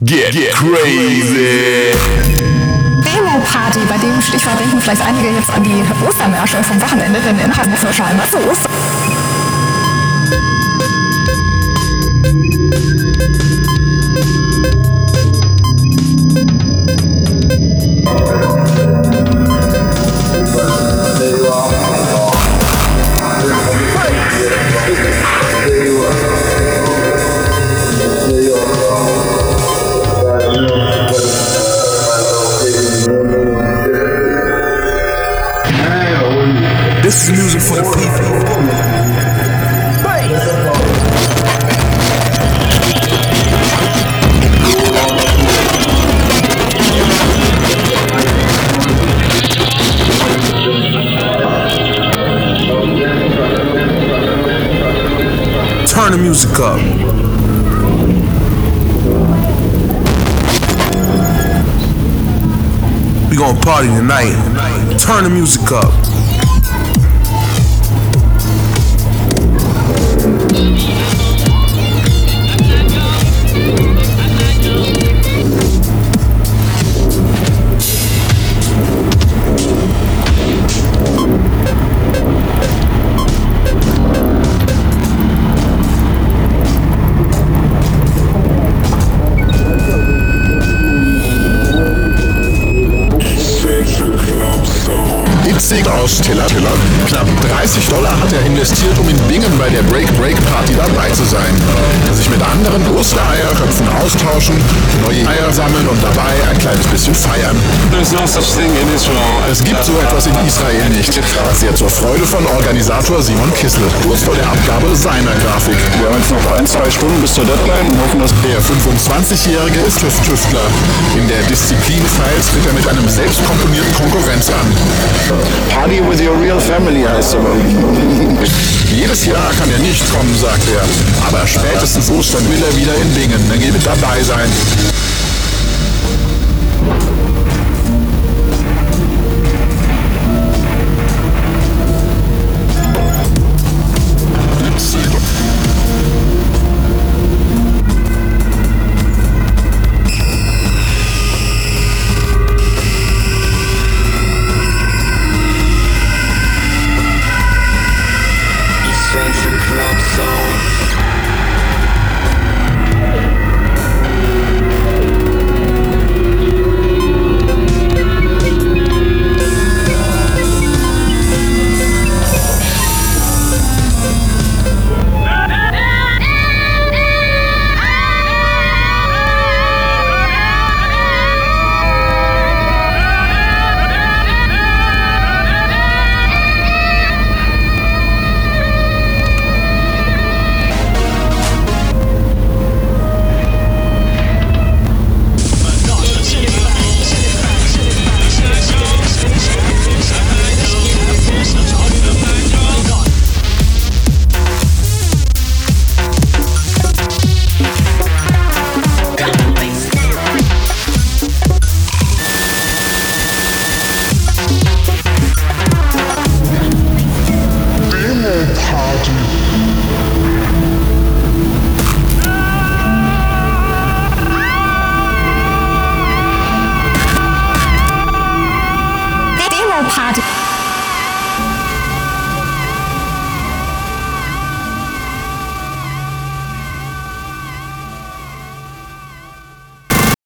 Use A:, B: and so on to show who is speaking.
A: Get crazy!
B: Demo-Party, bei dem Stichwort denken vielleicht einige jetzt an die Ostermärsche vom Wochenende, denn in Hamburg ist wahrscheinlich was los.
A: This is music for the people. Turn the music up. We gonna party tonight. Turn the music up.
C: Aus Tiller. Knapp $30 hat er investiert, um in Bingen bei der Break-Party dabei zu sein. Sich mit anderen Ostereierköpfen austauschen, neue Eier sammeln und dabei ein kleines bisschen feiern. Es gibt so etwas in Israel nicht. Sehr zur Freude von Organisator Simon Kissel. Kurz vor der Abgabe seiner Grafik.
D: Wir haben jetzt noch 1-2 Stunden bis zur Deadline und hoffen, dass
C: der 25-Jährige ist TÜV-Tüftler. In der Disziplin Files tritt er mit einem selbstkomponierten Konkurrenz an.
D: Party with your real family heißt aber.
C: Jedes Jahr kann er nicht kommen, sagt er. Aber spätestens Ostern will er wieder in Bingen. Er will mit dabei sein.